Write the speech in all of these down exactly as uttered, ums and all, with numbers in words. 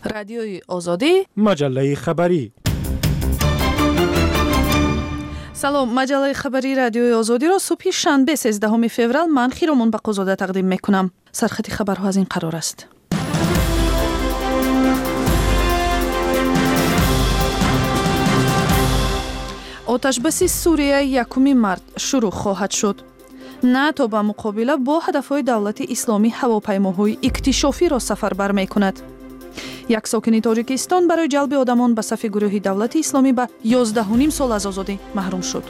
رادیوی آزادی، مجله خبری. سلام، مجله خبری رادیوی آزادی را صبح شنبه سیزدهم فوریه من خیرمون بقازاده تقدیم میکنم. سرخط خبرها از این قرار است. آتشبس سوریه یکم مارس شروع خواهد شد. ناتو با مقابله با هدفهای دولت اسلامی هواپیماهای اکتشافی را سفربر میکند. یک ساکن تاجیکستان برای جلب آدمان به صف گروه دولت اسلامی به یازده و نیم سال از آزادی محروم شد.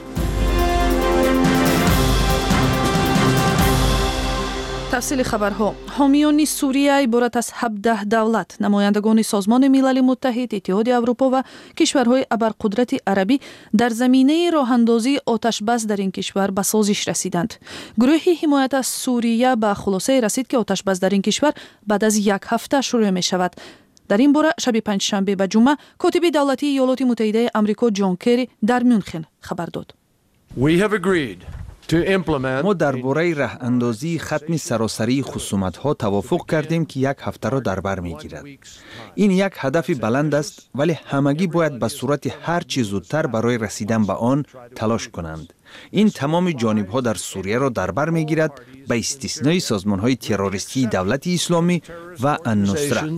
تفصیل خبرها. حامیان سوریه عبارت از هفده دولت، نمایندگان سازمان ملل متحد، اتحاد اروپا و کشورهای ابرقدرت عربی در زمینه راهاندازی آتشبس در این کشور به سازش رسیدند. گروه حمایت از سوریه به خلاصه رسید که آتشبس در این کشور بعد از یک هفته شروع می شود. در این باره شب پنجشنبه به جمعه کاتب دولتی ایالات متحده آمریکا جان کری در میونخن خبر داد. We have agreed ما درباره راه اندازی ختم سراسری خصومت‌ها توافق کردیم که یک هفته را در بر می‌گیرد. این یک هدف بلند است، ولی همگی باید به صورت هر چه زودتر برای رسیدن به آن تلاش کنند. این تمام جانب‌ها در سوریه را در بر می‌گیرد، به استثنای سازمان‌های تروریستی دولت اسلامی و النصره.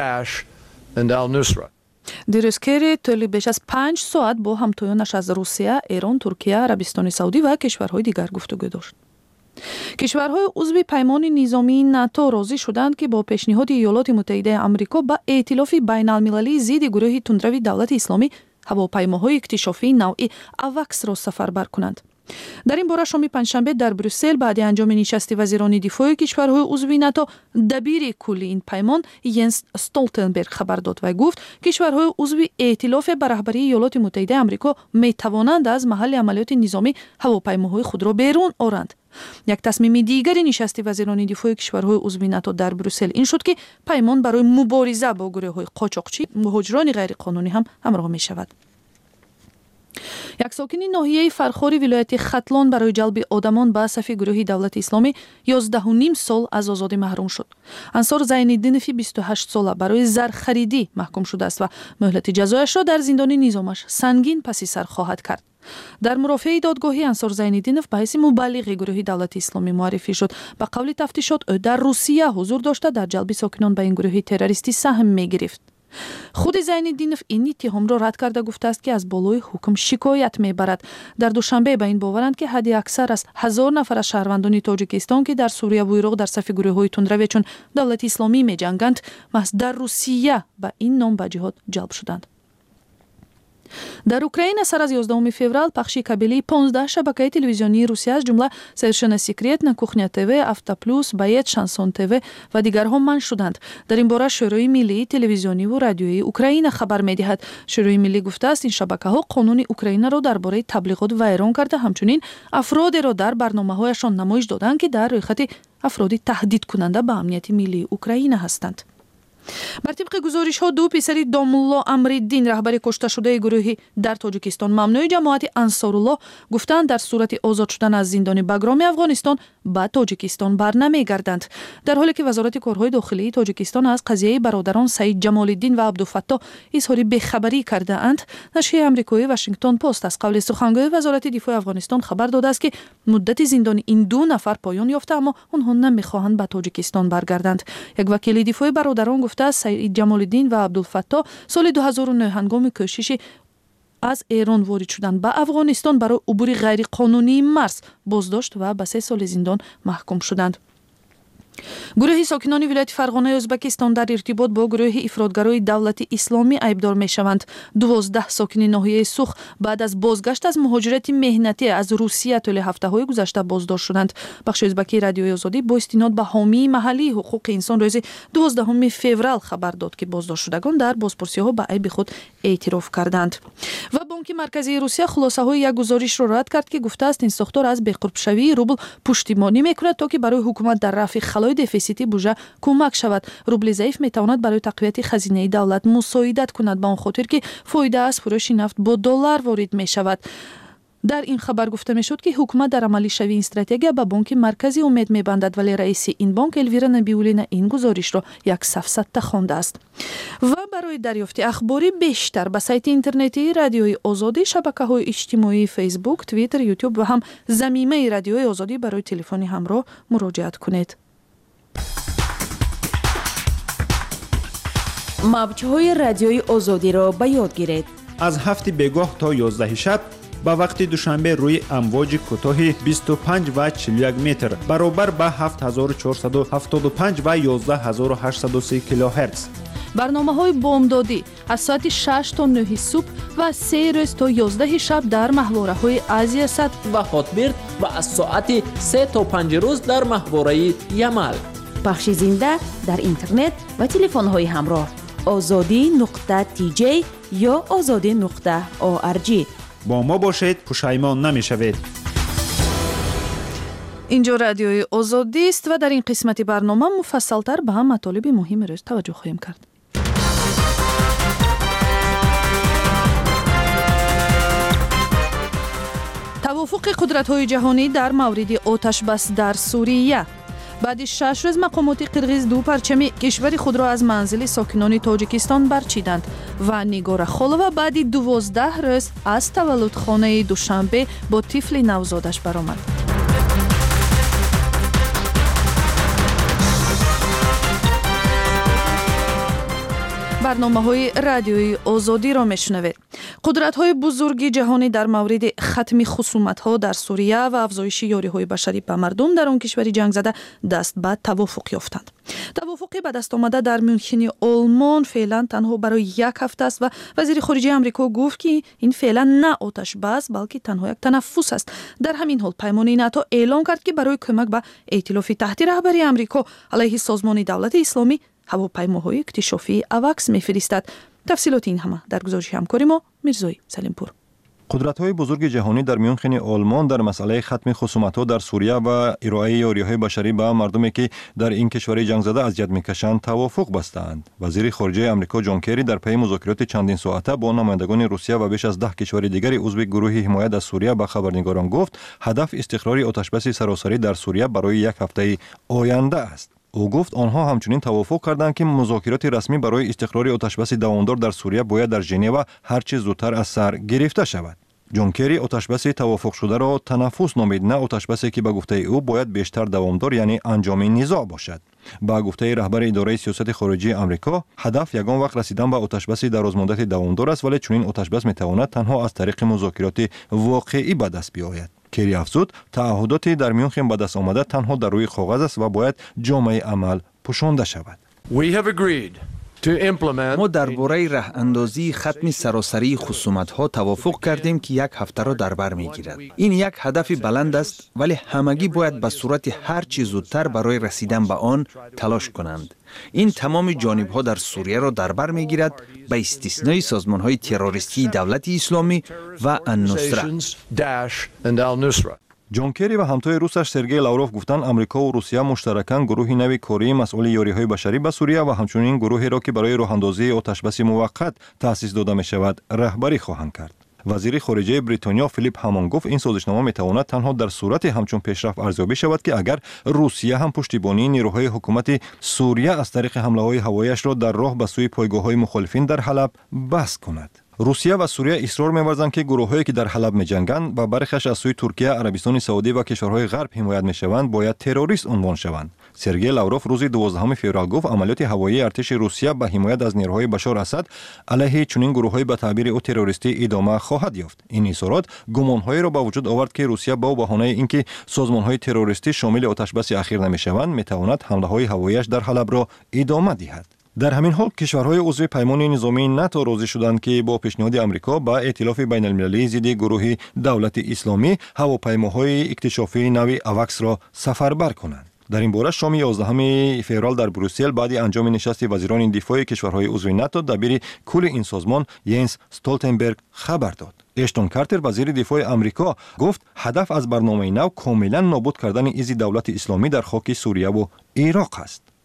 دیروز کری طولی بیش از پنج ساعت با همتایانش از روسیه، ایران، ترکیه، عربستان سعودی و کشورهای دیگر گفتگو داشت. کشورهای عضو پیمان نظامی ناتو راضی شدند که با پیشنهاد ایالات متحده آمریکا با ائتلاف بین‌المللی ضد گروه تندروی دولت اسلامی هواپیماهای اکتشافی نوعی اواکس را سفربر کنند. در این باره شام پنجشنبه در بروسل بعد انجام نشست وزیران دفاع کشورهای عضو ناتو دبیر کلی این پیمان ینس استولتنبرگ خبر داد و گفت کشورهای عضو ائتلاف به رهبری ایالات متحده آمریکا می توانند از محل عملیات نظامی هواپیماهای خود را بیرون آورند. یک تصمیم دیگری نشست وزیران دفاع کشورهای عضو ناتو در بروسل این شد که پیمان برای مبارزه با گروه‌های قاچاقچی و مهاجران غیرقانونی هم همراه می شود. یک ساکن ناحیه فرخاری ولایت ختلان برای جلب آدمان به صف گروه دولت اسلامی یازده و نیم سال از آزادی محروم شد. انصار زین‌الدینوی بیست و هشت ساله برای زرخریدی محکوم شده است و مهلت جزایش را در زندان نظامش سنگین پس سر خواهد کرد. در مرافعه دادگاهی انصار زین‌الدینوف به حیث مبلغ گروه دولت اسلامی معرفی شد. به قول تفتیشات او در روسیه حضور داشته در جلب ساکنان به این گروه تروریستی سهم می‌گرفت. خود زین‌الدینوف این اتهام را رد کرده گفته است که از بالای حکم شکایت میبرد. در دوشنبه به این باورند که حد اکثر از هزار نفر از شهروندان تاجیکستان که در سوریه و عراق در صف گروه‌های تندروی چون دولت اسلامی می‌جنگند محض در روسیه به این نام به جهاد جلب شدند. در اوکراین سر از یازدهم فوریه پخش کابلی پانزده شبکه تلویزیونی روسیه از جمله سرشن سیکرت، نکوخنیا تیوی، افتا پلوس، بایت، شانسون تیوی و دیگرها منع شدند. در این باره شورای ملی تلویزیونی و رادیویی اوکراین خبر می‌دهد. شورای ملی گفته است این شبکه‌ها قانون اوکراین را درباره تبلیغات ویران کرده، همچنین افرادی را در برنامه‌هایشان نمایش دادند که در روی خط افرادی تهدید کننده به امنیت ملی اوکراین هستند. بر طبق گزارش ها دو پسر دامالله امرالدین رهبر کشته شده گروهی در تاجیکستان ممنوع جماعت انصارالله گفتند در صورت آزاد شدن از زندان بگرام افغانستان به تاجیکستان برنمیگردند. در حالی که وزارت کارهای داخلی تاجیکستان از قضیه برادران سعید جمال‌الدین و عبدالفتاح اظهار بیخبری کرده اند، نشریه آمریکایی واشنگتن پست از قول سخنگوی وزارت دفاع افغانستان خبر داده است که مدت زندان این دو نفر پایان یافته اما آنها نمیخواهند به تاجیکستان برگردند. یک وکیل دفاع برادران گفته است سعید جمال‌الدین و عبدالفتاح سال دو هزار و نه هنگام کوشش از ایران وارد شدن به افغانستان برای عبور غیر قانونی مرز بازداشت و به سه سال زندان محکوم شدند. گروه ساکنان ولایت فرغانه ازبکستان در ارتباط با گروه افراطگرای دولت اسلامی عیبدار میشوند. دوازده ساکن ناحیه سوخ بعد از بازگشت از مهاجرت مهنتی از روسیه طول هفته‌های گذشته بازداشت شدند. بخش ازبکی رادیوی آزادی با استناد به حامی محلی حقوق انسان روز دوازدهم فوریه خبر داد که بازداشت شدگان در بازپرسی‌ها به عیب خود اعتراف کردند. و بانک مرکزی روسیه خلاصه‌های یک گزارش را رد کرد که گفته است این ساختار از بی‌قرب‌شوی روبل پشتیبانی می‌کند تا که برای حکومت در رفع خلای دفیسیتی بودجه کمک شود. روبل ضعیف می‌تواند برای تقویت خزینه دولت مساعدت کند، به آن خاطر که فایده از فروش نفت با دلار وارد می‌شود. در این خبر گفته می شد که حکومت در عملی شوی این استراتژی به بانک مرکزی امید می بندد، ولی رئیس این بانک الویرا نبیولینا این گزارش را یک سفسطه خوانده است. و برای دریافت اخباری بیشتر به سایت اینترنتی رادیوی آزادی، شبکه‌های اجتماعی فیسبوک، توییتر، یوتیوب و هم ضمیمه رادیوی آزادی برای تلفنی همراه مراجعه کنید. موج‌های رادیوی آزادی را به یاد گیرید. از هفت بگاه تا یازده شب با وقت دوشنبه روی امواج کوتاه بیست و پنج و چهل و یک متر برابر با هفت هزار و چهارصد و هفتاد و پنج و یازده هزار و هشتصد و سه کیلوهرتز. برنامه‌های بامدادی از ساعت شش تا نه صبح و سه روز تا یازده شب در ماهواره‌های آسیا صد و هاتبرد و از ساعت سه تا پنج روز در ماهواره یمل. پخش زنده در اینترنت و تلفن‌های همراه آزادی نقطه تی جی یا آزادی نقطه او آر جی. با ما باشید، پشیمان نمی‌شوید. اینجا رادیوی آزادی است و در این قسمت برنامه مفصل‌تر به هم مطالب مهم روز توجه خواهیم کرد. توافق قدرت‌های جهانی در مورد آتش بس در سوریه. بعد شش روز مقامات قرغیز دو پرچم کشور خود را از منزل ساکنان تاجیکستان برچیدند و نگار خالوه بعد دوازده روز از تولدخانه دوشنبه با طفل نوزادش برآمد. برنامه‌های رادیوی آزادی را میشنوید. قدرت‌های بزرگ جهانی در مورد ختم خصومت‌ها در سوریه و افزایش یاری‌های بشری به مردم در آن کشور جنگ زده دست به توافق یافتند. توافقی به دست آمده در میونخ آلمان فعلا تنها برای یک هفته است و وزیر خارجه آمریکا گفت که این فعلا نه آتش بس بلکه تنها یک تنفس است. در همین حال پیمانه ناتو اعلام کرد که برای کمک به ائتلاف تحت رهبری آمریکا علیه سازمان دولت اسلامی هواپیماهای اکتشافی اواکس می‌فرستد. تفصیلات این همه در گزارش همکاری ما میرزای سلیمپور. قدرت‌های بزرگ جهانی در میونخ آلمان در مسئله ختم خصومت‌ها در سوریه و ارائه یاری‌های بشری به مردمی که در این کشور جنگ زده اذیت می‌کشند توافق بستند. وزیر خارجه آمریکا جان کری در پی مذاکرات چندین ساعته با نمایندگان روسیه و بیش از ده کشور دیگر عضو گروه حمایت از سوریه به خبرنگاران گفت هدف استقرار آتش‌بس سراسری در سوریه برای یک هفته آینده است. او گفت آنها همچنین توافق کردند که مذاکرات رسمی برای استقرار آتشبس دوامدار در سوریه باید در ژنو هر چه زودتر از سر گرفته شود. جان کری آتشبس توافق شده را تنفس نامید، نه آتشبسی که به گفته او باید بیشتر دوامدار یعنی انجام نزاع باشد. با گفته رهبر اداره سیاست خارجی آمریکا هدف یگان وقت رسیدن به آتشبس درازمدت دوامدار است، ولی چنین آتشبس میتواند تنها از طریق مذاکرات واقعی به دست بیاید. کری افزود تعهداتی در میونخ به دست آمده تنها در روی کاغذ است و باید جامعه عمل پوشانده شود. We have agreed to implement ما درباره راه اندازی ختم سراسری خصومت‌ها توافق کردیم که یک هفته را در بر می‌گیرد. این یک هدف بلند است، ولی همگی باید به صورت هر چه زودتر برای رسیدن به آن تلاش کنند. این تمام جانب‌ها در سوریه را در بر می‌گیرد، به استثنای سازمان‌های تروریستی دولت اسلامی و النصره. جان کری و همتای روسش سرگئی لاوروف گفتند آمریکا و روسیه مشترکاً گروهی نوی کاری مسئول یاری‌های بشری به سوریه و همچنین گروهی را که برای راه‌اندازی آتش‌بس موقت تأسیس داده می‌شود رهبری خواهند کرد. وزیر خارجه بریتانیا فیلیپ هامان گفت این سازشنامه میتواند تنها در صورت همچون پیشرفت ارزیابی شود که اگر روسیه هم پشتیبانی نیروهای حکومت سوریه از طریق حمله‌های هوایی‌اش را در راه به سوی پایگاه‌های مخالفین در حلب بس کند. روسیه و سوریه اصرار می‌ورزند که گروه‌هایی که در حلب می‌جنگند و برخیش از سوی ترکیه، عربستان سعودی و کشورهای غرب حمایت می‌شوند باید تروریست عنوان شوند. سرگئی لاوروف روز دوازدهم فوریه گفت عملیات هوایی ارتش روسیه به حمایت از نیروهای بشار اسد علیه چنین گروه‌های به تعبیر او تروریستی ادامه خواهد یافت. این اظهارات گمان‌هایی را به وجود آورد که روسیه با بهانه اینکه سازمان‌های تروریستی شامل آتش‌بس اخیر نمی‌شوند می‌تواند حمله‌های هوایی‌اش در حلب را ادامه دهد. در همین حال کشورهای عضو پیمان نظامی ناتو راضی شدند که با پیشنهاد آمریکا با ائتلاف بین المللی ضد گروه دولت اسلامی هواپیماهای اکتشافی نوی اواکس را سفربر کنند. در این باره شام یازدهم فوریه در بروسل بعد انجام نشست وزیران دفاع کشورهای عضو ناتو دبیر کل این سازمان ینس استولتنبرگ خبر داد. اشتون کارتر وزیر دفاع آمریکا گفت هدف از برنامه نو کاملا نابود کردن ایزی دولت اسلامی در خاک سوریه و عراق است.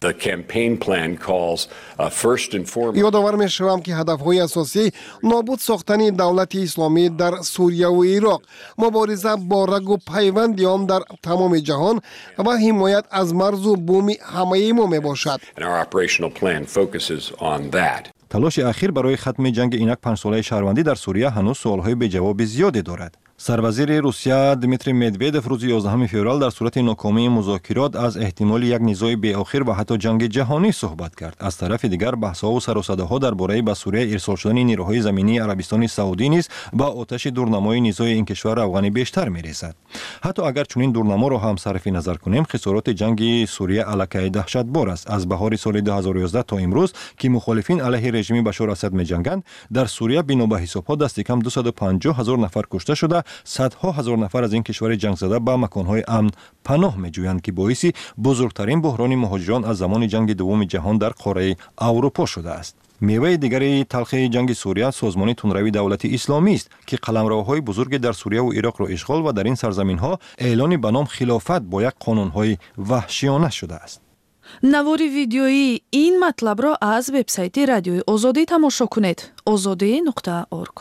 The campaign plan calls uh, first and foremost. یادآور می‌شوم که هدف‌های اساسی نابود ساختن دولت اسلامی در سوریه و عراق، مبارزه با رگ و پیوند آن در تمام جهان و حمایت از مرز و بوم همه ما میباشد. And our operational plan focuses on that. تلاش اخیر برای ختم جنگ اینک پنج ساله شهروندی در سوریه هنوز سوالهای به جواب زیادی دارد. سروزیر روسیه دمیتری مدودف روز یازدهم فوریه در صورت ناکامی مذاکرات از احتمال یک نزاع بی‌آخر و حتی جنگ جهانی صحبت کرد. از طرف دیگر بحث‌ها و سر و صداها درباره به سوریه ارسال شدن نیروهای زمینی عربستان سعودی نیز با آتش دورنمای نزاع این کشور افغانی بیشتر می‌رسد. حتی اگر چنین دورنما را هم صرف نظر کنیم، خسارات جنگ سوریه الکی دهشتبار است. از بهار سال دو هزار و یازده تا امروز که مخالفین علیه رژیم بشار اسد می‌جنگند، در سوریه بنا به حساب‌ها دست کم دویست و پنجاه هزار نفر کشته شده، صدها هزار نفر از این کشور جنگ زده به مکانهای امن پناه می‌جویند که باعث بزرگترین بحران مهاجران از زمان جنگ دوم جهان در قاره اروپا شده است. میوه دیگری تلخ جنگ سوریه سازمان تندروی دولت اسلامی است که قلمروهای بزرگ در سوریه و عراق را اشغال و در این سرزمین‌ها اعلان به نام خلافت با یک قانون‌های وحشیانه شده است. навори видеои ин матлабро аз вебсайти радиои озодӣ тамошо кунед. озодӣ нуқта орг.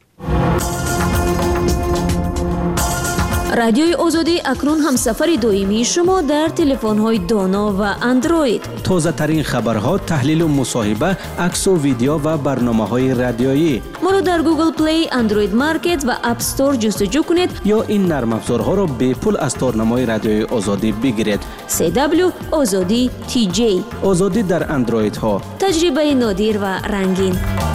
радиои озодӣ акнун ҳамсафари доимии шумо дар телефонҳои доно ва андроид. тозатарин хабарҳо, таҳлилу мусоҳиба, аксу видео ва барномаҳои радиоӣ. моро дар Google Play, Android Market ва App Store ҷустуҷӯ кунед ё ин нармафзорҳоро бепул аз торнамои радиои озодӣ бигиред. си дабл ю озодӣ ти ҷей. озодӣ дар андроидҳо. таҷрибаи нодир ва рангин.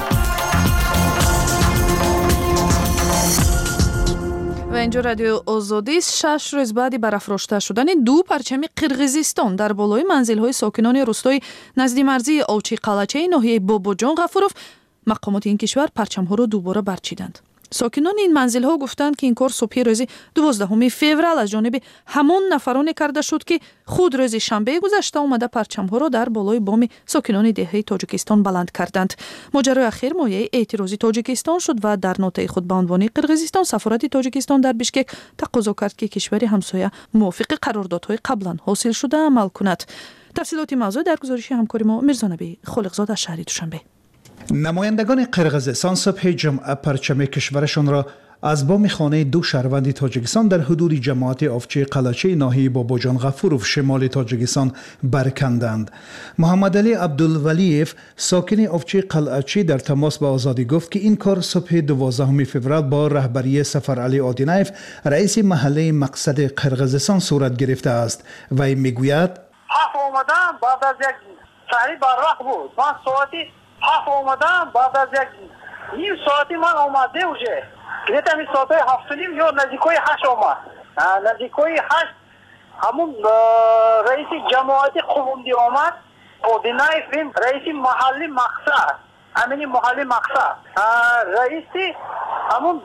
ва инҷо радиои озодӣ шаш рӯз баъди барафрошта шудани ду парчами қирғизистон дар болои манзилҳои сокинони рӯстои назди марзии овчи қалачаи ноҳияи бобоҷон ғафуров, мақомоти ин кишвар парчамҳоро дубора барчиданд. сокинони ин манзилҳо гуфтанд ки ин кор субҳи рӯзи дувоздаҳуми феврал аз ҷониби ҳамон нафароне карда шуд ки худ рӯзи шанбе гузашта омада парчамҳоро дар болои боми сокинони деҳаи тоҷикистон баланд карданд. моҷарои ахир мояи эътирози тоҷикистон шуд ва дар нотаи худ ба унвони қирғизистон сафорати тоҷикистон дар бишкек тақозо кард ки кишвари ҳамсоя мувофиқи қарордодҳои қаблан ҳосил шуда амал кунад. тафсилоти мавзӯъ дар гузориши ҳамкори мо мирзонаби холиқзод аз шаҳри душанбе. نمایندگان قرقیزستان صبح جمعه پرچم کشورشان را از بام خانه دو شهروند تاجیکستان در حدود جماعت آفچه قلچه ناحیه باباجان غفوروف شمال تاجیکستان برکندند. محمد علی عبدالولیف ساکن آفچه قلچه در تماس با آزادی گفت که این کار صبح دوازدهم فوریه با رهبری سفر علی آدینایف رئیس محله مقصد قرقیزستان صورت گرفته است و این میگوید حق اومدم بعد از یک سری برق بود من ساعتی حق اومدم بعد از یک نیم ساعتی من اومده اوجه گفتم این ساعت هفت و نیم یا نزدیکای هشت اومد نزدیکای هشت همون رئیس جماعت قومندی اومد آدینایف رئیس محلی مقصد همین محلی مقصد رئیس همون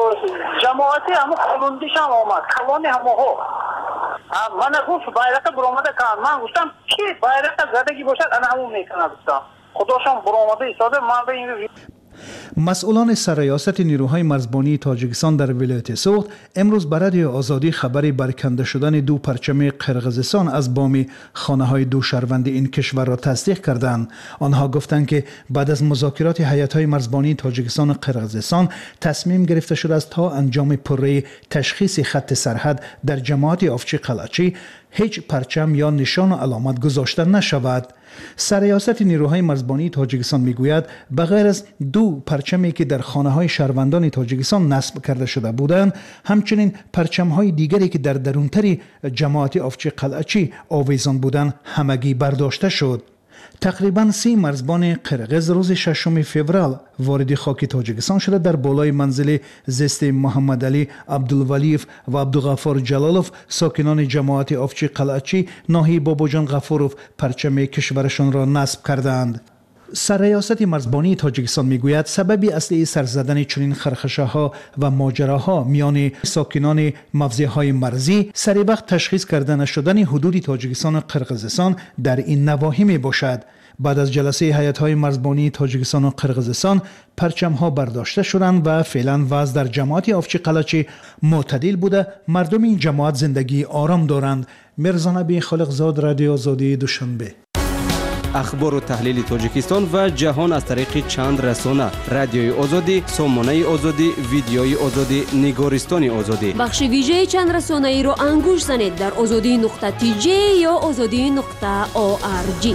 جماعت همون قومندیش هم اومد کلانی همون ها من گفت بایرق برآمده کن من گفتم کی بایرق زدگی باشد انا همون میکنه گفتم خداشم برآمده ایستاده من به این مسئولان سرریاست نیروهای مرزبانی تاجیکستان در ولایت سوخت امروز بر رادیو آزادی خبری برکنده شدن دو پرچم قرقیزستان از بام خانه‌های دو شهروند این کشور را تصدیق کردند. آنها گفتند که بعد از مذاکرات هیئت‌های مرزبانی تاجیکستان و قرقیزستان تصمیم گرفته شده است تا انجام پروژه تشخیص خط سرحد در جماعت آفچی قلچی هیچ پرچم یا نشان و علامت گذاشته نشود. سرریاست نیروهای مرزبانی تاجیکستان میگوید بغیر از دو پرچمی که در خانه‌های شهروندان تاجیکستان نصب کرده شده بودند، همچنین پرچم‌های دیگری که در درونتر جماعت آفچی قلعچی آویزان بودند همگی برداشته شد. تقریباً سی مرزبان قرقیز روز ششم فوریه وارد خاک تاجیکستان شده در بالای منزل زیست محمد علی عبدالولیف و عبدالغفار جلالوف ساکنان جماعت آفچی قلعچی ناحیه باباجان غفوروف پرچم کشورشان را نصب کردند. سرریاست مرزبانی تاجیکستان میگوید سببی اصلی سر زدن چنین خرخشه‌ها و ماجراها میان ساکنان موضع‌های مرزی سری وقت تشخیص کرده نشدن حدود تاجیکستان و قرقیزستان در این نواحی می باشد. بعد از جلسه هیئت‌های مرزبانی تاجیکستان و قرقیزستان پرچم‌ها برداشته شدند و فعلا وضع در جماعت آفچی قلچی معتدل بوده. مردم این جماعت زندگی آرام دارند. مرزا نبی خالقزاد رادیو آزادی دوشنبه. اخبار و تحلیل تاجیکستان و جهان از طریق چند رسانه: رادیوی آزادی، سامانه آزادی، ویدیوی آزادی، نگارستان آزادی. بخش ویژه چند رسانه ای رو انگوش زنید در آزادی نقطه تی جی یا آزادی نقطه او آر جی.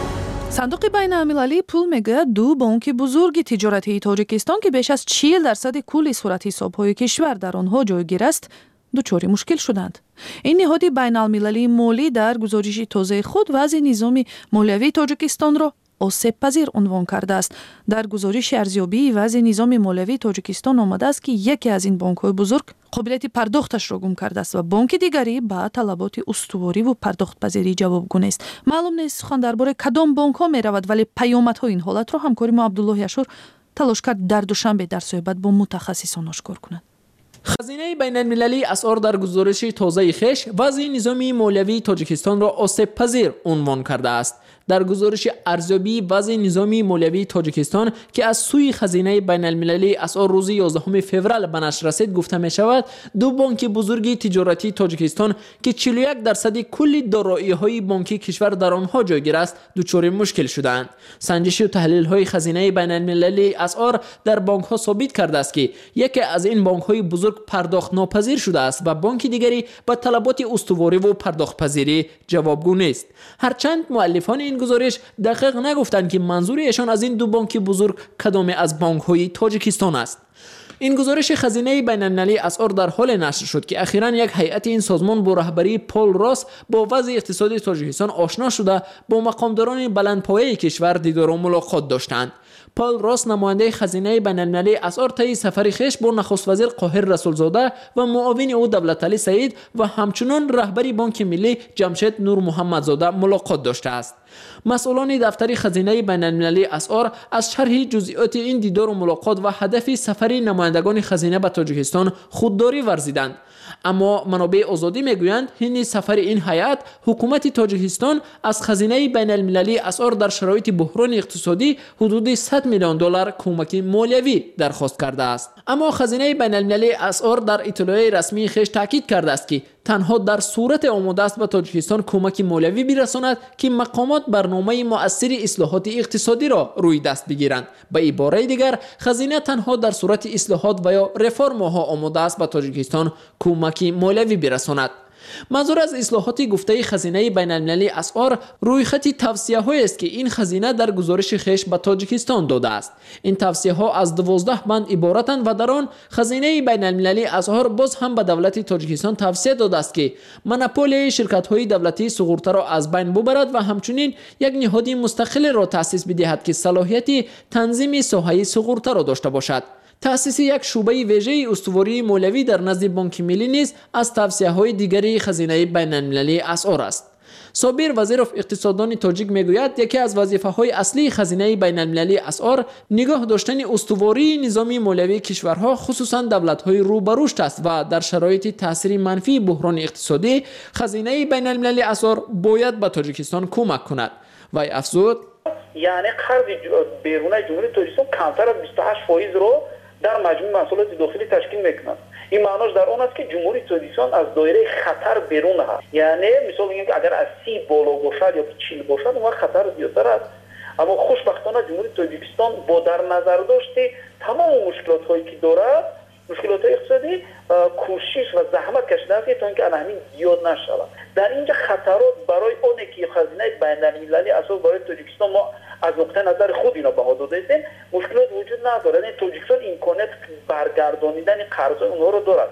صندوق بین المللی پول میگوید دو بانک بزرگ تجارتی تاجیکستان که بیش از چهل درصد کل صورت حساب‌های کشور در آنها جایگیر است، دچار مشکل شدند. این نهاد بین المللی مالی در گزارش تازه خود وضع نظام مالیوی تاجیکستان را آسیب پذیر عنوان کرده است. در گزارش ارزیابی وضع نظام مالیوی تاجیکستان آمده است که یکی از این بانک‌های بزرگ قابلیت پرداختش را گم کرده است و بانک دیگری به طلبات استواری و پرداخت پذیری جوابگو نیست. معلوم نیست سخن درباره کدام بانک‌ها می‌رود، ولی پیامدها این حالت را همکاری ما عبدالله یشور تلاش کرد در دوشنبه در صحبت با متخصصان آشکار کند. خزینه بین المللی اسعار در گزارش تازه خش وضع نظام مالیوی تاجیکستان را آسیب پذیر عنوان کرده است. در گزارش ارزیابی وضع نظام مالیوی تاجیکستان که از سوی خزینه بین المللی اسعار روز یازدهم فوریه به نشر رسید گفته می شود دو بانک بزرگ تجارتی تاجیکستان که چهل و یک درصد کل دارایی‌های بانکی کشور در آنها جایگیر است دچار مشکل شدند. سنجش و تحلیل‌های خزینه بین المللی اسعار در بانک‌ها ثابت کرده است که یکی از این بانک‌های بزرگ پرداخت ناپذیر شده است و بانک دیگری به طلبات استواری و پرداخت پذیری جوابگو نیست. هرچند مؤلفان این گزارش دقیق نگفتند که منظور ایشان از این دو بانک بزرگ کدام از بانک‌های تاجیکستان است. این گزارش خزینه بین المللی اسعار در حال نشر شد که اخیراً یک هیئت این سازمان با رهبری پول راس با وضع اقتصادی تاجیکستان آشنا شده با مقامداران بلندپایه کشور دیدار و ملاقات داشتند. پول راس نماینده خزینه بین المللی اسعار طی سفر خویش با نخست وزیر قاهر رسولزاده و معاون او دولتعلی سعید و همچنین رهبری بانک ملی جمشید نور محمدزاده ملاقات داشته است. مسئولان دفتر خزینه بین المللی اسعار از شرح جزئیات این دیدار و ملاقات و هدف سفر نمایندگان خزینه به تاجیکستان خودداری ورزیدند. اما منابع آزادی میگویند این سفر این هیئت حکومت تاجیکستان از خزینه بین المللی اسعار در شرایط بحران اقتصادی حدود صد میلیون دلار کمک مالیوی درخواست کرده است. اما خزینه بین المللی اسعار در اطلاع رسمی خویش تاکید کرده است که تنها در صورت آماده است به تاجیکستان کمک مالیوی برساند که مقامات برنامه مؤثر اصلاحات اقتصادی را روی دست بگیرند. به عباره دیگر خزینه تنها در صورت اصلاحات و یا رفرم ها آماده است به تاجیکستان کمک مالیوی برساند. منظور از اصلاحات گفته خزینه بین المللی اسعار روی خط توصیه هایی است که این خزینه در گزارش خویش به تاجیکستان داده است. این توصیه ها از دوازده بند عبارتند و در آن خزینه بین المللی اسعار باز هم به دولت تاجیکستان توصیه داده است که مونوپولی شرکت های دولتی سقوطی را از بین ببرد و همچنین یک نهاد مستقل را تأسیس بدهد که صلاحیت تنظیم ساحه سقوطی را داشته باشد. تأسیس یک شعبه ویژه استواری مالیوی در نزد بانک ملی نیز از توصیه‌های دیگری خزینه بین المللی اسعار است. صابر وزیر اقتصاددان تاجیک میگوید یکی از وظیفه‌های اصلی خزینه بین المللی اسعار نگاه داشتن استواری نظامی مالیوی کشورها خصوصا دولت‌های رو به رشد است و در شرایط تاثیر منفی بحران اقتصادی خزینه بین المللی اسعار باید به تاجیکستان کمک کند. و افزود یعنی قرض بیرون جمهوری تاجیکستان کمتر از بیست و هشت فیصد رو در مجموع محصولات داخلی تشکیل میکنند. این معناش در اون است که جمهوری تاجیکستان از دایره خطر بیرون هست. یعنی مثال میگیم که اگر از سی بالا باشد یا چهل باشد اون خطر زیادتر است. اما خوشبختانه جمهوری تاجیکستان با در نظر داشته تمام مشکلات هایی که دارد، مشکلات اقتصادی، کوشش و زحمت کشیده است تا اینکه انهمین زیاد نشود. در اینجا خطرات برای اونی که خزینه بین المللی اساسا برای تاجیکستان ما از نقطه نظر خود اینا بها داده ایم مشکلات وجود ندارد. این تاجیکستان امکانات برگردانیدن قرض اونها رو دارد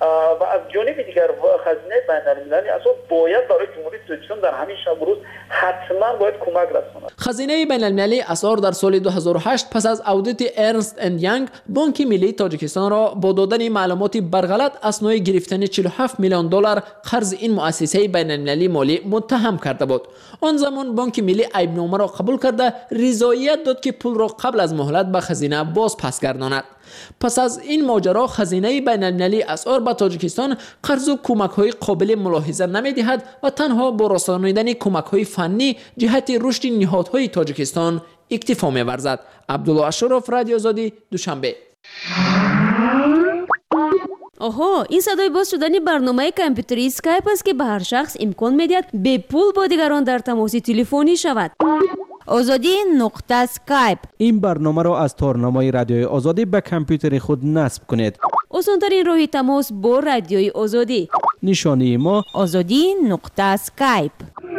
و از جانب دیگر خزینه بین المللی اساسا باید برای جمهوری تاجیکستان در همین شب و روز حتما باید کمک رساند. خزینه بین المللی اسعار در سال دو هزار و هشت پس از اودیت ارنست اند یانگ بانک ملی تاجیکستان را با دادن معلوماتی برغلط اسنای گرفتن چهل و هفت میلیون دلار قرض این مؤسسه بین المللی مالی متهم کرده بود. آن زمان بانک ملی عیبنامه را قبول کرده رضایت داد که پول را قبل از مهلت به خزینه باز پس گرداند. پس از این ماجرا خزینه بین المللی اسعار به تاجیکستان قرض و کمک های قابل ملاحظه نمی دهد و تنها با رسانیدن کمک های فنی جهت رشد نهادهای تاجیکستان اکتفا می ورزد. عبدالله اشرف، رادیو آزادی، دوشنبه. آها، این صدای باز شدن برنامه کامپیوتری اسکایپ است که به هر شخص امکان میدهد به پول با دیگران در تماس تلفنی شود. آزادی نقطه اسکایپ. این برنامه را از تارنمای رادیوی آزادی به کامپیوتر خود نصب کنید. آسان‌ترین راه تماس با رادیوی آزادی. نشانی ما آزادی نقطه اسکایپ.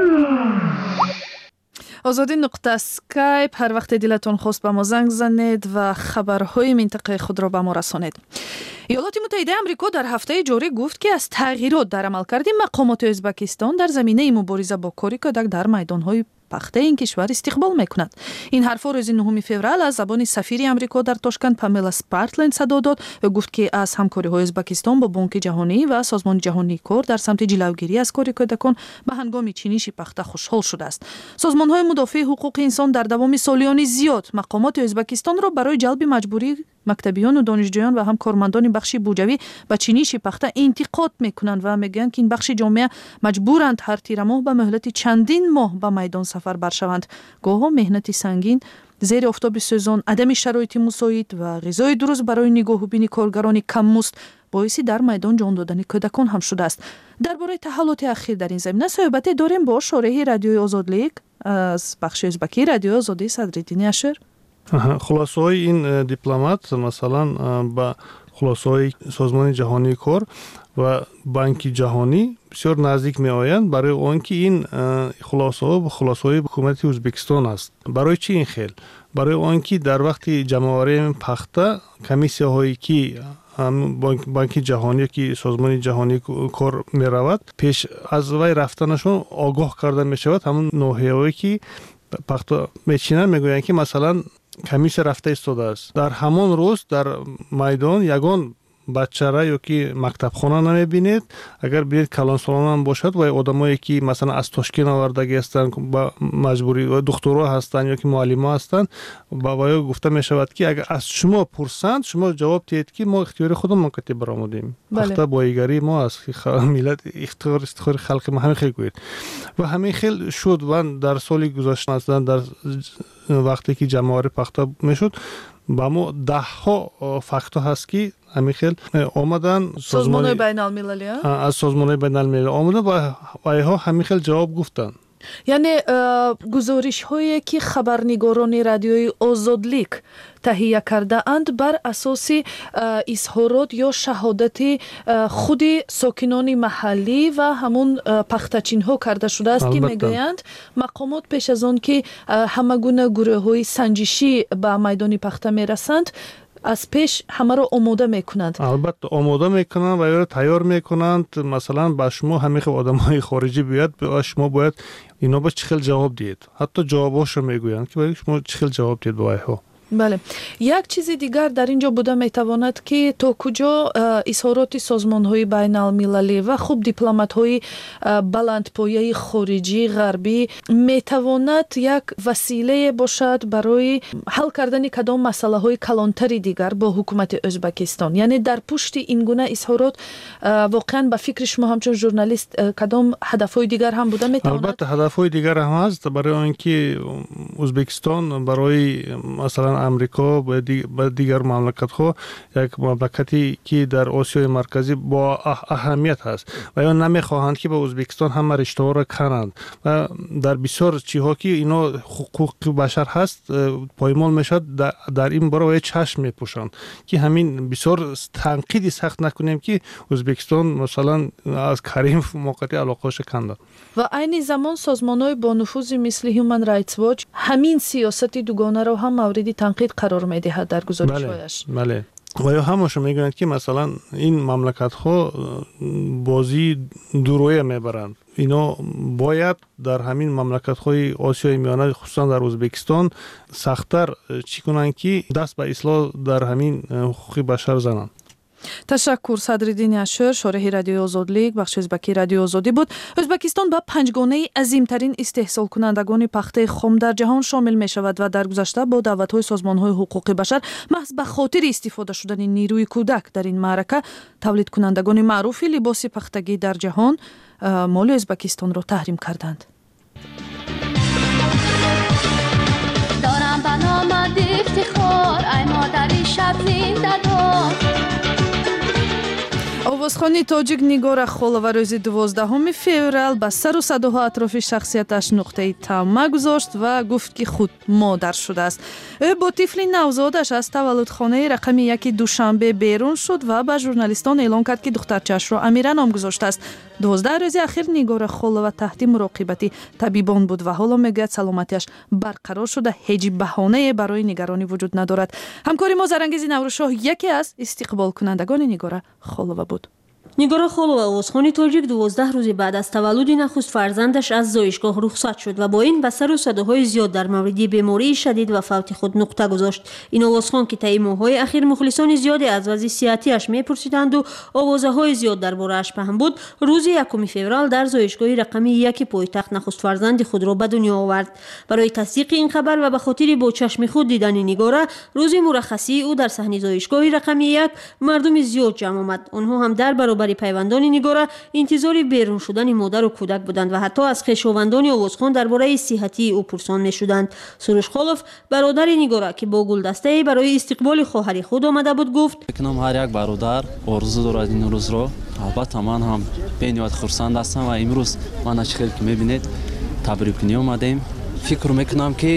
آزادی نقطه اسکایپ. هر وقت دلتون خواست به ما زنگ زنید و خبرهای منطقه خود را به ما رسانید. ایالات متحده آمریکا در هفته جاری گفت که از تغییرات در عملکرد مقامات ازبکستان در زمینه مبارزه با کاری کودک در میدانهای پخته این کشور استقبال میکند. این حرفا روز نهم فوریه از زبان سفیر آمریکا در تاشکند پاملا سپارتلند صدا داد و گفت که از همکاری‌های ازبکستان با بانک جهانی و سازمان جهانی کار در سمت جلوگیری از کاری کودکان به هنگام چینش پخته خوشحال شده است. سازمان‌های مدافع حقوق انسان در دوام سالیانی زیاد مقامات ازبکستان را برای جلب مجبوری مکتبیان و دانشجویان و هم کارمندان بخش بودجوی به چینش پخته انتقاد میکنند و میگویند که این بخش جامعه مجبورند هر تیر ماه به مهلت چندین ماه به میدان سفر برشوند. گاه‌ها مهنت سنگین، زیر آفتاب سوزان، عدم شرایط مساعد و غذای درست برای نگاه و بین کارگران کم‌مزد باعث در میدان جان دادن کودکان هم شده است. درباره تحولات اخیر در این زمینه صحبت داریم با شارح رادیوی آزادلیگ از بخش ازبکی رادیوی آزادی صدرالدین اشر. خلاصه‌های این دیپلمات مثلا با خلاصه‌های سازمان جهانی کار و بانک جهانی بسیار نزدیک می آیند برای آنکه این خلاصه‌ها به خلاصه‌های حکومت ازبکستان است. برای چی این خیل؟ برای آنکه در وقت جمع‌آوری پخته کمیسی‌هایی که بانک بانک جهانی که سازمان جهانی کار می رود پیش از وی رفتنشون آگاه کرده می شود. همون ناحیه‌هایی که پخته میچینن میگویند که مثلا کمیس رفته ایستاده است. در همان روز در میدان یگان بچه را یا که مکتب خانه نمیبینید. اگر بینید کلان سالان هم باشد و آدمایی که مثلا از تاشکین آوردگی هستند با مجبوری و دکترها هستند یا که معلم هستند با وای گفته می شود که اگر از شما پرسند شما جواب دهید که ما اختیار خودمون کتی برآمدیم. وقتا بایگری ما از ملت اختیار استخوار خلق ما همین خیلی گوید و همین خیلی شد و در سال گذشته مثلا در وقتی که جمع‌آوری پخته میشد با ما ده ها فاکتور هست که همین خیلی آمدن سازمان بین المللی از سازمان بین المللی آمدن و ایها همین خیلی جواب گفتن. یعنی گزارش هایی که خبرنگاران رادیوی آزادلیگ تهیه کرده اند بر اساس اظهارات یا شهادت خود ساکنان محلی و همون پختچین ها کرده شده است که میگویند مقامات پیش از آن که همه گونه گروه های سنجشی به میدان پخته میرسند از پیش همه را آماده میکنند. البته آماده میکنند و یا تیار میکنند. مثلا با شما همه آدمای خارجی بیاد با شما باید اینا با چه خیلی جواب دید. حتی جواباشو میگویند که باید شما چه خیلی جواب دید با ایها. بله. یک چیز دیگر در اینجا بوده میتواند که تا کجا اظهارات سازمان‌های بین المللی و خوب دیپلمات‌های بلندپایه خارجی غربی میتواند یک وسیله باشد برای حل کردن کدام مسئله‌های کلانتری دیگر با حکومت ازبکستان. یعنی در پشت این گونه اظهارات واقعا به فکر شما همچون ژورنالیست کدام هدف‌های دیگر هم بوده میتواند؟ البته هدف‌های دیگر هم هست برای اینکه ازبکستان برای مثلا امریکا و دیگر مملکت ها یک مملکتی که در آسیای مرکزی با اهمیت هست و یا نمیخواهند که به ازبکستان هم رشته ها را کنند و در بسیار چیزها که اینا حقوق بشر هست پایمال میشد در این باره چشم میپوشند که همین بسیار تنقیدی سخت نکنیم که ازبکستان مثلا از کریم موقعی علاقه‌اش کندند. و عین زمان سازمان‌های با نفوذ مثل هیومن رایتس واچ همین سیاست دوگانه را هم مورد تنقید قرار می‌دهد در گزارش‌هایش. بله بله. و یا همش میگویند که مثلا این مملکت‌ها بازی دورویه میبرند. اینا باید در همین مملکت‌های آسیای میانه خصوصا در ازبکستان سخت‌تر چی کنند که دست به اصلاح در همین حقوق بشر زنند. تشکر. صدرالدین اشر، شارح رادیوی آزادلیگ بخش ازبکی رادیوی آزادی بود. ازبکستان به پنجگانه عظیمترین استحصال کنندگان پخته خام در جهان شامل می شود و در گذشته با دعوت‌های سازمان‌های حقوق بشر محض به خاطر استفاده شدن نیروی کودک در این معرکه تولید کنندگان معروف لباس پختگی در جهان مال ازبکستان را تحریم کردند. دارم به نام افتخار ای مادری شب زنده دار. овозхони тоҷик Нигора Холова рӯзи дувоздаҳуми феврал ба сару садоҳо атрофи шахсияташ нуқтаи тавма гузошт ва гуфт ки худ модар шудааст. ӯ бо тифли навзодаш аз таваллудхонаи рақами яки душанбе берун шуд ва ба журналистон эълон кард ки духтарчаашро Амира ном гузоштааст. дувоздаҳ рӯзи ахир Нигора Холова таҳти муроқибати табибон буд ва ҳоло мегӯяд саломатиаш барқарор шуда ҳеҷ баҳонае барои нигаронӣ вуҷуд надорад. ҳамкори мо Зарангези Наврӯзшоҳ яке аз истиқболкунандагони Нигора Холова буд. Нигора Холова овозхони тоҷик дувоздаҳ рӯзи баъд аз таваллуди нахуст фарзандаш аз зоишгоҳ рухсат шуд ва бо ин ба сару садоҳои зиёд дар мавриди бемории шадид ва фавти худ нуқта гузошт. Ин овозхон ки таи моҳҳои ахир мухлисони зиёде аз вазъи сиҳатиаш мепурсиданду овозаҳои зиёд дар борааш паҳн буд, рӯзи якуми феврал дар зоишгоҳи рақами яки пойтахт нахустфарзанди худро ба дунё овард. Барои тасдиқи ин хабар ва ба хотири бо чашми худ дидани Нигора, рӯзи мураххасии ӯ дар саҳни зоишгоҳи рақами як мардуми зиёд ҷамъ омад. онҳо ҳам дар баробари пайвандони Нигора интизори берун шудани модару кӯдак буданд ва ҳатто аз хешовандони овозхон дар бораи сиҳатии ӯ пурсон мешуданд. Суруш Холов, бародари Нигора ки бо гулдастае барои истиқболи хоҳари худ омада буд, гуфт: Мекунам ҳар як бародар орзу дорад ин рӯзро. Албатта ман ҳам бениҳоят хурсанд ҳастам ва имрӯз мана чӣ хел ки мебинед табрикунӣ омадаем. Фикр мекунам ки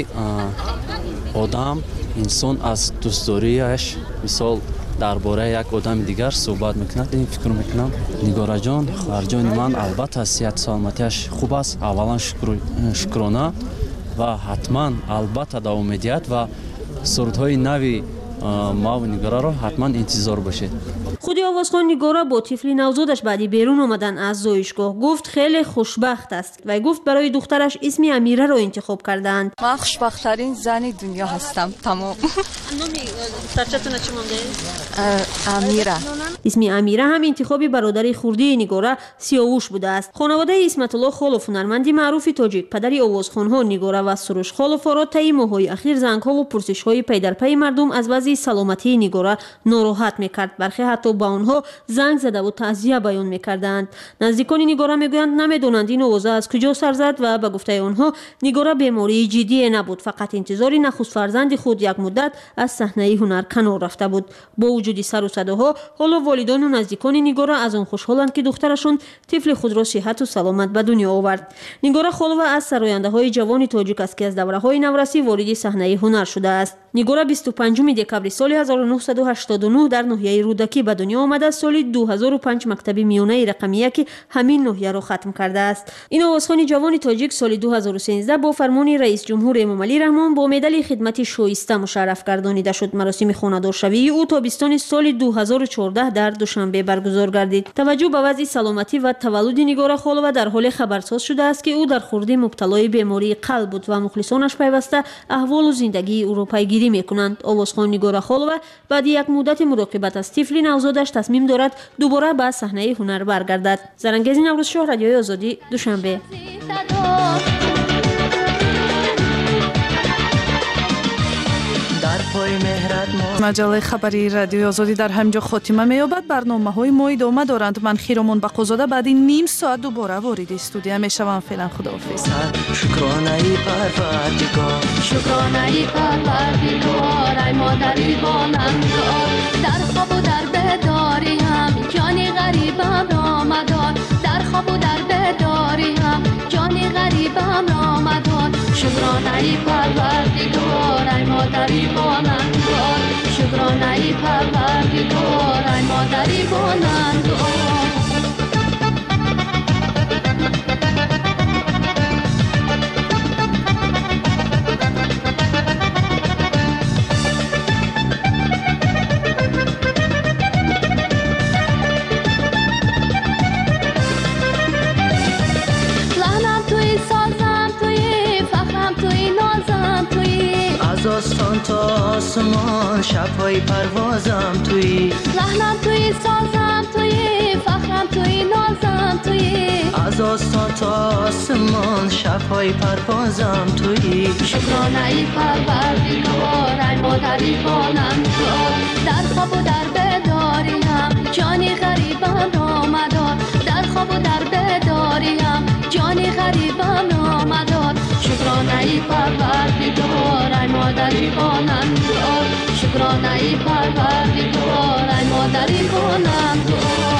одам инсон аз дӯстдорияш мисол дар бораи як одами дигар суҳбат мекунад. ин фикр мекунам Нигораҷон хоҳарҷони ман албатта сиҳат саломатиаш хуб аст. аввалан шукрона ва ҳатман албатта давом медиҳад ва сурудҳои нави маву Нигораро ҳатман интизор бошед. худи овозхон Нигора бо тифли навзодаш баъди берун омадан аз зоишгоҳ гуфт хеле хушбахт аст. Вай гуфт барои духтараш исми Амираро интихоб кардаанд. ман хушбахттарин зани дунё ҳастам. Тамом. номи духтарчатона чӣ мондаед? Амира. исми Амира ҳам интихоби бародари хурдии Нигора Сиёвуш будааст. хонаводаи Исматулло Холов, ҳунарманди маъруфи тоҷик, падари овозхонҳо Нигора ва Суруш Холовро таи моҳҳои ахир зангҳову пурсишҳои пайдарпайи мардум аз вазъи саломатии Нигора нороҳат мекард. бархе ҳатто ба онҳо занг задаву таъзия баён мекарданд. наздикони Нигора мегӯянд намедонанд ин овоза аз куҷо сар зад ва ба гуфтаи онҳо Нигора бемории ҷиддие набуд, фақат интизори нахустфарзанди худ як муддат аз саҳнаи ҳунар канор рафта буд. бо вуҷуди сару садоҳо ҳоло волидону наздикони Нигора аз он хушҳоланд ки духтарашон тифли худро сиҳату саломат ба дунё овард. Нигора Холова аз сарояндаҳои ҷавони тоҷик аст ки аз давраҳои наврасӣ вориди саҳнаи ҳунар шудааст. Нигора бисту панҷуми декабри соли ҳазору нуҳсаду ҳаштоду нӯҳ дар ноҳияи Рӯдакӣ ба дунё омада, соли дуҳазору панҷ мактаби миёнаи рақами яки ҳамин ноҳияро хатм кардааст. ин овозхони ҷавони тоҷик соли дуҳазору сенздаҳ бо фармони раисҷумҳур Эмомалӣ Раҳмон бо медали хидмати шоиста мушарраф гардонида шуд. маросими хонадоршавии ӯ тобистони соли дуҳазору чордаҳ дар Душанбе баргузор гардид. таваҷҷӯҳ ба вазъи саломатӣ ва таваллуди Нигора Холова дар ҳоле хабарсоз шудааст ки ӯ дар хурдӣ мубталои бемории қалб буд ва мухлисонаш пайваста аҳволу зиндагии ӯро пайгирӣ мекунанд. овозхон Нигора Холова баъди як муддати муроқибат аз тифли навзодаш тасмим дорад дубора ба саҳнаи ҳунар баргардад. Зарангези Наврӯзшоҳ, Радиои Озодӣ, Душанбе. маҷалаи хабари Радиои Озодӣ дар ҳамҷо хотима меёбад. барномаҳои мо идома доранд. ман Хиромон Бақозода баъди ним соат дубора вориди студия мешавам. феълан худоҳофиз. шукронаи парвардигор шукронаи парвардигор ай модари бонандор дар хобу дар бедориам ҷони ғарибамро мадор дар хобу дар бедориам ҷони ғарибамро мадор шукронаи парвардигор ай модари бонандор шукронаи парвардигор ай модари бонандор آستان تا آسمان شب‌های پروازم تویی لحنم توی سازم توی فخرم توی نازم توی از آستان تا آسمان شب‌های پروازم تویی شکرانه ای پروردگار ای مادری بانمدار در خواب و در بیداریم جانی غریبم را مدار در خواب و در بیداریم جانی غریبم را مدار شکرانه ای پروردگار ای مادری بانمدار شکرانه ای پروردگار ای مادری بانمدار